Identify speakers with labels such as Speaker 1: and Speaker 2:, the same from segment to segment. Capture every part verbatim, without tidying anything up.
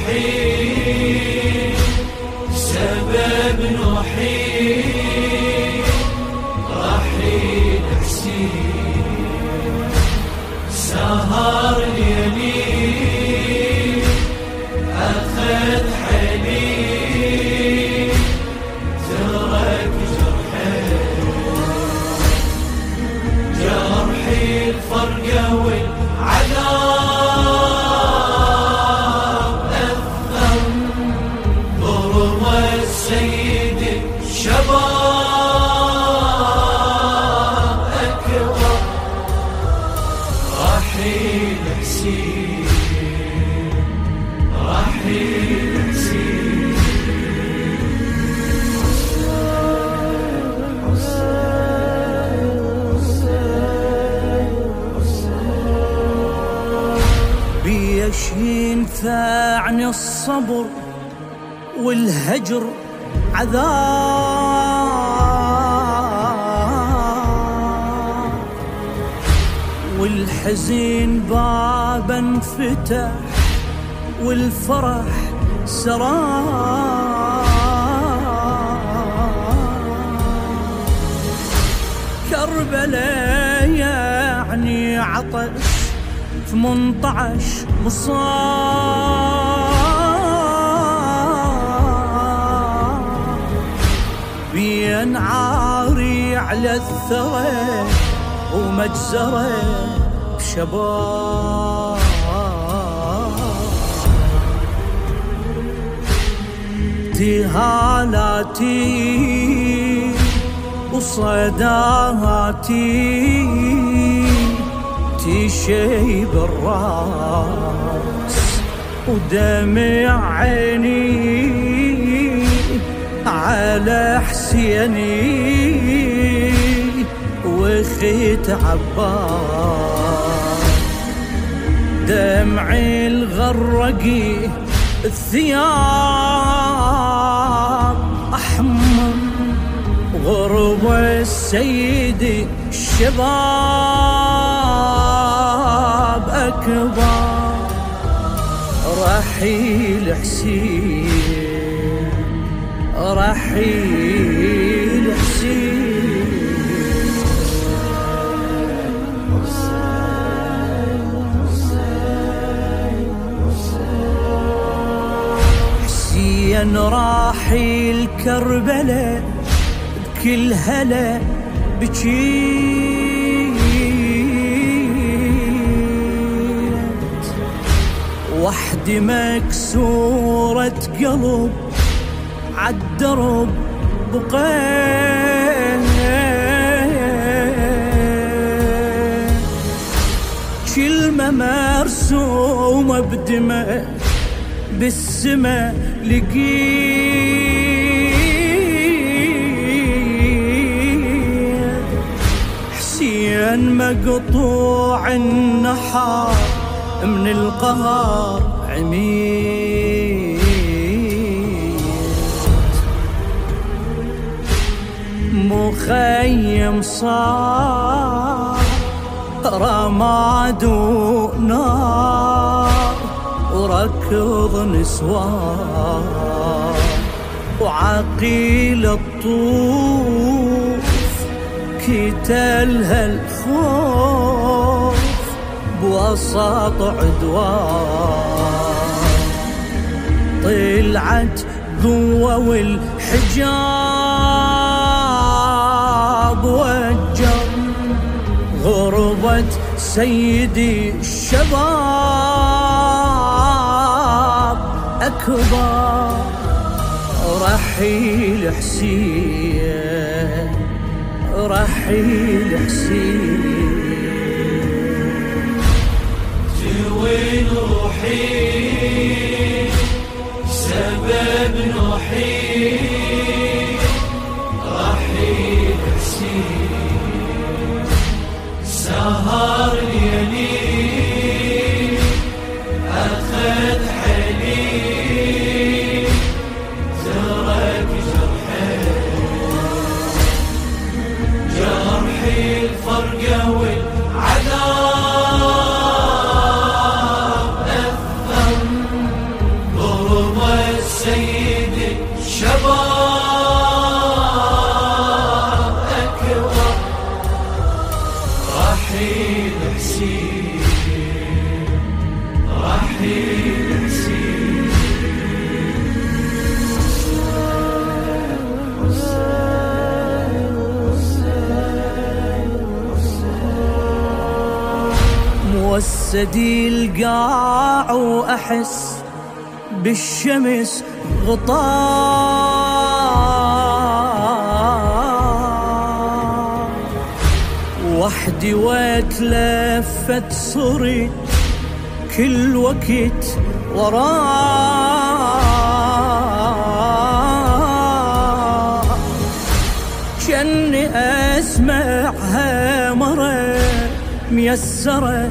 Speaker 1: روحي سبب نوحي رحيل حسين سهر ليلي أخذ حنين ترك جرحي جرحي الفرقة والعذاب أثر ضرب السيد الشباب أكبر رحيل حسين رحيل حسين
Speaker 2: بيشين ثاعني الصبر والهجر عذاب والحزين بابا انفتح والفرح سراب كربلاء يعني عطش ثمانية عشر مصاب بين عاري على الثرى ومجزرة بشباب تهالاتي وصداتي تشيب الراس ودمع عيني على حسيني وخيت عباس دمعي الغرقي الثياب أحمر غرب السيد الشباب أكبر رحيل حسين رحيل حسين حسين راحل كربلاء بكل هلا بجيت وحدي مكسورة قلب عالدرب بقيت كلمة مرسومة بدماء بالسما لقيت حسين مقطوع النحر من القهر عميت مخيم صار رماد ونار وركض نسوان وعقيل الطوف كتلها الخوف بوسط عدوان طلعت قوة والحجاب وجر غربة سيدي الشباب أكبر رحيل حسين رحيل حسين
Speaker 1: وين روحي سبب نوحي رحيل حسين سهر ليلي أخذ حنين ترك جرحي جرحي الفرقة والعذاب أثر رحيل حسين رحيل حسين
Speaker 2: موسدي القاع وأحس بالشمس غطاء وحدي واتلفت صرت كل وقت وراه جني أسمعها مرة ميسرة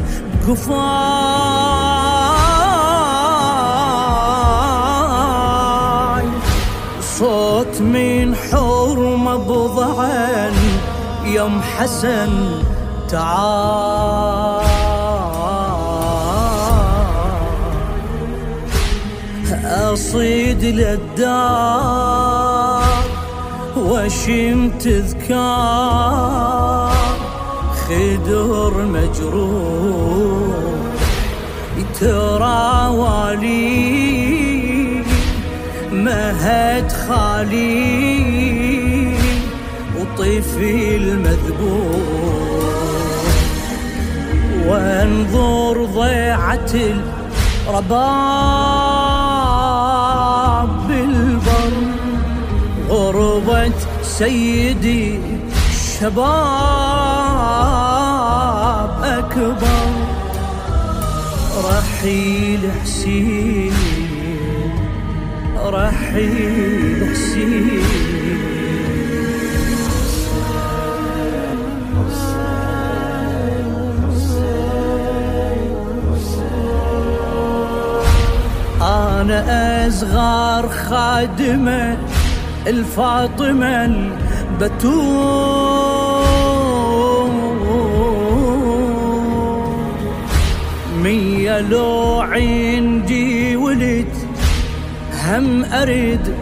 Speaker 2: بقفاي صوت من حرمة بضعن يم حسن تعال أصيد للدار وشم تذكار خدر مجروح تراوالي مهد خالي وطفي المذبوح وانظر ضيعة الرباب بالبر غربة سيدي الشباب أكبر رحيل حسين رحيل حسين أنا أصغر خادمة الفاطمة البتول مية لو عندي ولد هم أريد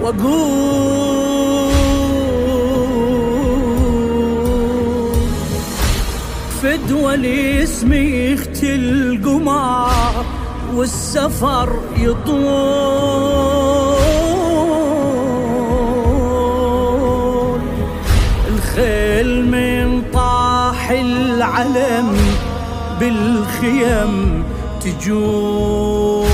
Speaker 2: وأقول فدوى لاسمي اختي القمر والسفر يطول الخيل من طاح العلم بالخيم تجول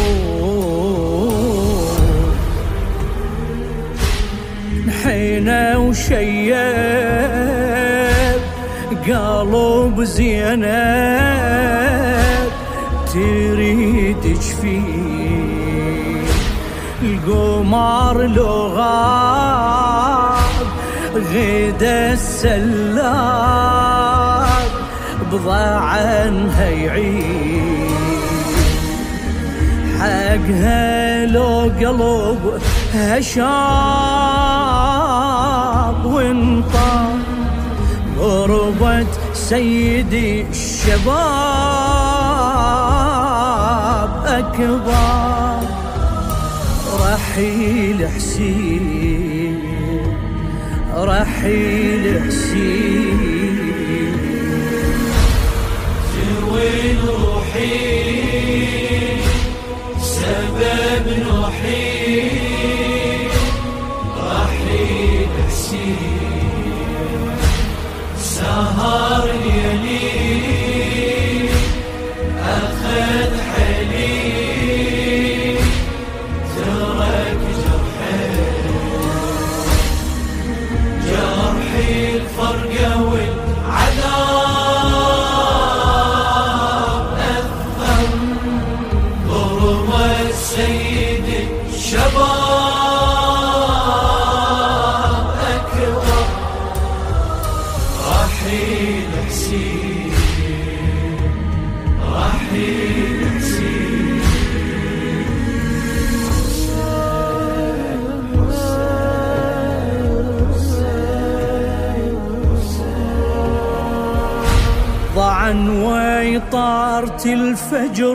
Speaker 2: حين وشيب قلب زينب تريد تشفي القمر لو غاب غيد السلاب بضاعنها يعيد حقها لو قلب هشاب وانطار غربة سيدي الشباب أكبر رحيل حسين رحيل حسين
Speaker 1: وين روحي سبب نوحي رحيل حسين سهر ليالي أخذ حلي ترك جرحي جرحي الفرقة والعذاب أثر ضرب السيد الشباب أكبر رحيل حسين رحيل حسين
Speaker 2: ضعن ويطارت الفجر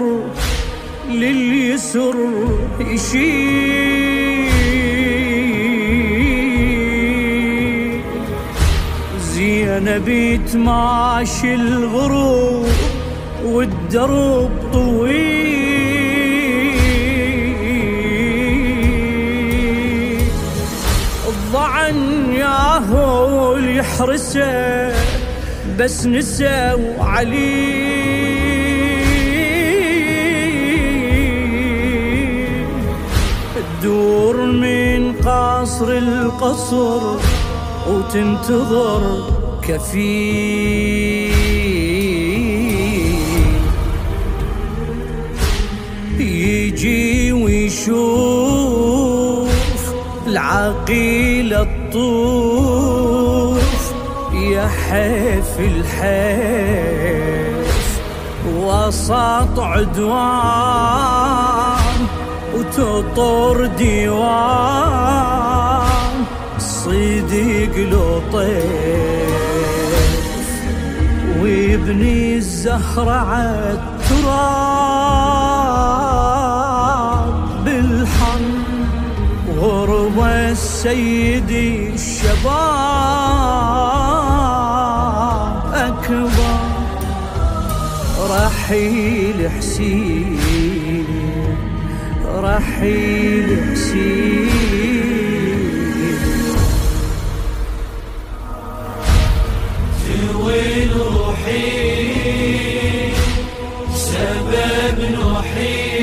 Speaker 2: لليسر يشيل زينب وانا بيت ماشي الغروب والدرب طويل، الضعن ياهو يحرسه بس نسوا عليه، تدور من قصر القصر وتنتظر كفيل، يجي ويشوف العقيلة الطوف يحف الحيف وسط عدوان وتطر ديوان، صديق له طيف ويبني الزهرة عالتراب بالحن، غربة السيد الشباب أكبر، رحيل حسين رحيل حسين.
Speaker 1: تروي روحي سبب نوحي